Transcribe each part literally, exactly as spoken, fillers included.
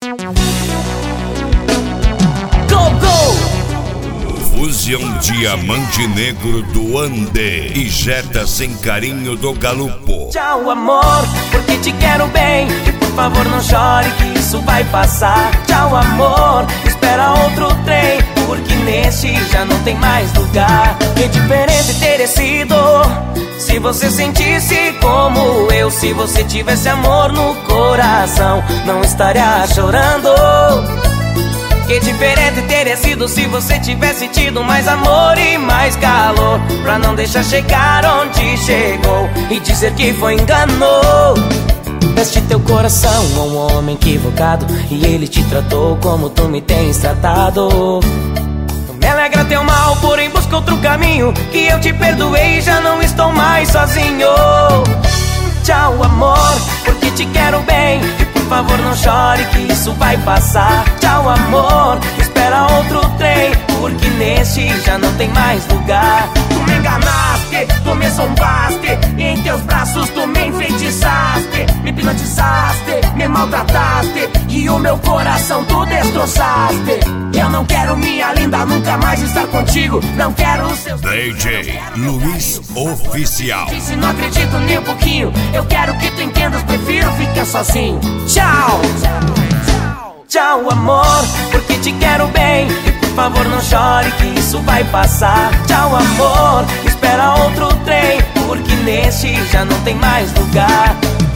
Go, go! Fusion Diamante Negro do Ande e Jetta Sem Carinho do Galupo. Tchau, amor, porque te quero bem. E por favor não chore que isso vai passar. Tchau, amor, espera outro trem, porque neste já não tem mais lugar. Que diferente teria sido se você sentisse como eu. Se você tivesse amor no coração, não estaria chorando. Que diferente teria sido se você tivesse tido mais amor e mais calor, pra não deixar chegar onde chegou e dizer que foi enganou. Deste teu coração a um homem equivocado e ele te tratou como tu me tens tratado. Não me alegra teu mal, porém busca outro caminho, que eu te perdoei e já não estou mais sozinho. Tchau, amor, porque te quero bem. Por favor não chore que isso vai passar. Tchau, amor, espera outro trem, porque neste já não tem mais lugar. Tu me enganaste, tu me zombaste, e em teus braços tu me enfeitiçaste. Me hipnotizaste, me maltrataste, e o meu coração tu destroçaste. Eu não quero, minha linda, nunca mais estar contigo. Não quero os seus... D J Luiz Oficial. Se não acredito nem um pouquinho, eu quero que tu entendas, prefiro ficar sozinho. Tchau, tchau, amor, porque te quero bem. E por favor não chore que isso vai passar. Tchau, amor, espera outro trem, porque neste já não tem mais lugar.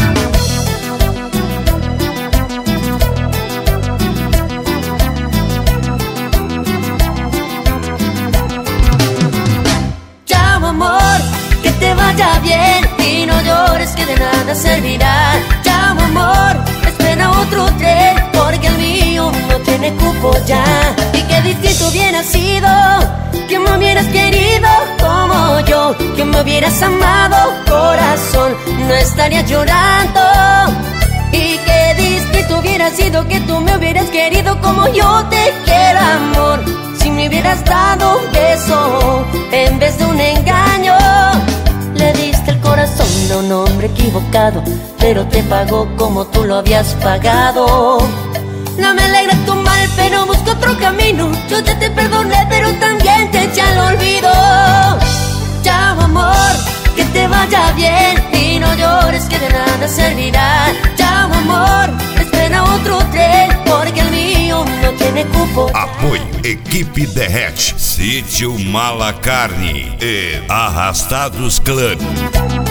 Chao, amor, que te vaya bien y no llores que de nada servirá. Chao, amor, espera otro tren, porque el mío no tiene cupo ya. Y qué distinto hubiera sido que me hubieras querido como yo, que me hubieras amado, corazón, no estaría llorando. Y qué distinto hubiera sido que tú me hubieras querido como yo te quiero, amor. Si me hubieras dado un beso en vez de un engaño. Le diste el corazón a un hombre equivocado, pero te pagó como tú lo habías pagado. No me alegra tu mal, pero busco otro camino. Yo ya te perdoné, pero también te eché al olvido. Chao, amor, que te vaya bien y no llores que de nada servirá. Chao, amor, espera outro trem, porque el mío no tiene cupo. Apoio Equipe Derrete, Sítio Malacarne e Arrastados Clã.